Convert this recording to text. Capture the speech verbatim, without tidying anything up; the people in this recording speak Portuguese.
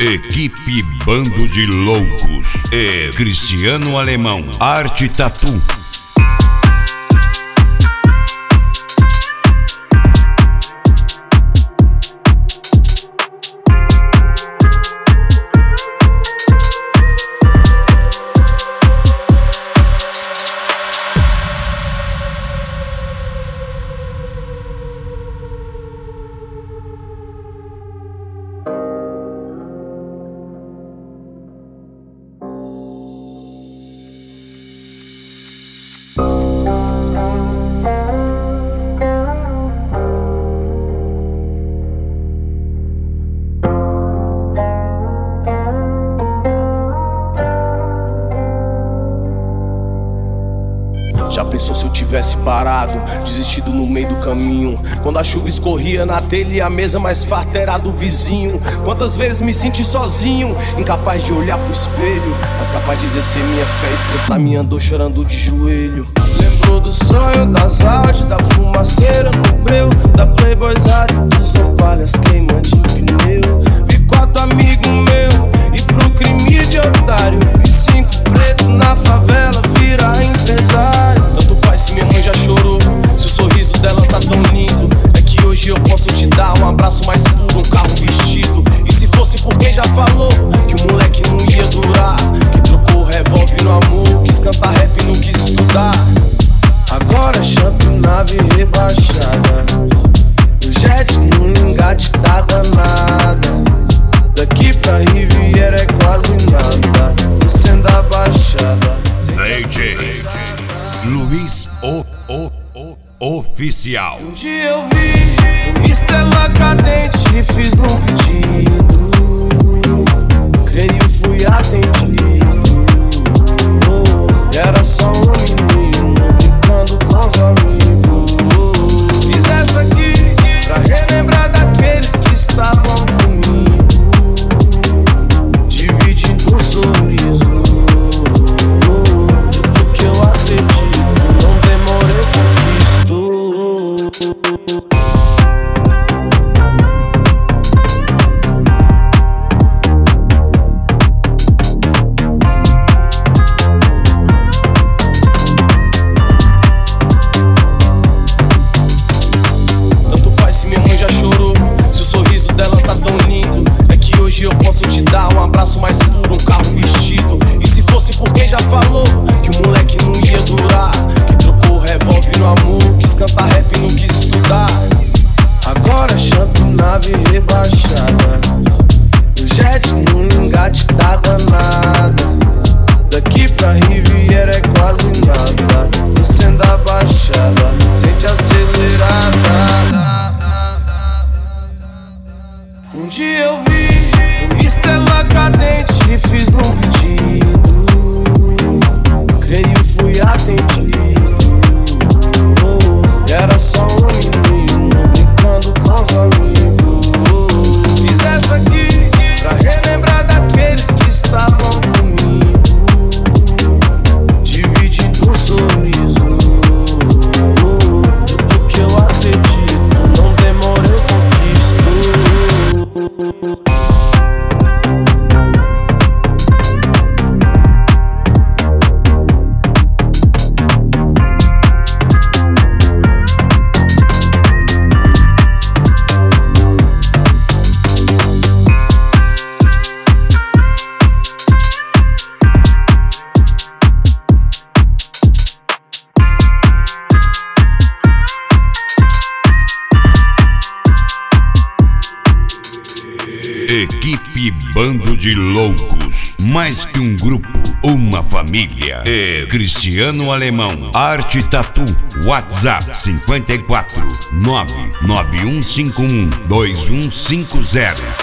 Equipe Bando de Loucos e Cristiano Alemão, Arte Tatu. Já pensou se eu tivesse parado, desistido no meio do caminho? Quando a chuva escorria na telha e a mesa mais farta era do vizinho. Quantas vezes me senti sozinho, incapaz de olhar pro espelho, mas capaz de exercer minha fé, expressar minha dor chorando de joelho. Lembrou do sonho, das artes, da fumaceira no breu, da playboyzada, dos opalhas queimando de pneu. Vi quatro amigos meus e pro crime de otário, vi cinco pretos na favela virar empresário. Tanto faz se minha mãe já chorou, se o sorriso dela tá tão lindo. É que hoje eu posso te dar um abraço mais puro, um carro vestido. E se fosse por quem já falou que o moleque não ia durar, que trocou o revólver no amor, quis cantar rap e não quis estudar. Agora champ nave rebaixada, o jet no engate tá danada. Daqui pra Riviera é quase nada, descendo a baixada. D J Luiz o, o, o Oficial. Um dia eu vi uma estrela cadente e fiz um pedido, creio fui atendido. Oh, era só um menino brincando com os amigos. Fiz essa aqui pra relembrar daqueles que estavam comigo, dividindo um sorriso. Eu posso te dar um abraço mais puro, um carro vestido. E se fosse por quem já falou que o moleque não ia durar, que trocou o revólver no amor, quis cantar rap e não quis estudar. Agora champ nave rebaixada, o jet no engate tá danada. Daqui pra Riviera é quase nada, descendo a baixada, sente acelerada. Um dia eu vi estrela cadente e fiz um pedido, creio fui atendido. Oh, era só um menino brincando com os amigos. Fiz essa aqui pra relembrar daqueles que estavam comigo, dividindo um sorriso. Oh, tudo que eu acredito, não demora eu conquisto. Equipe Bando de Loucos, mais que um grupo, uma família. E Cristiano Alemão, Arte Tatu. WhatsApp cinco quatro nove nove um cinco um dois um cinco zero.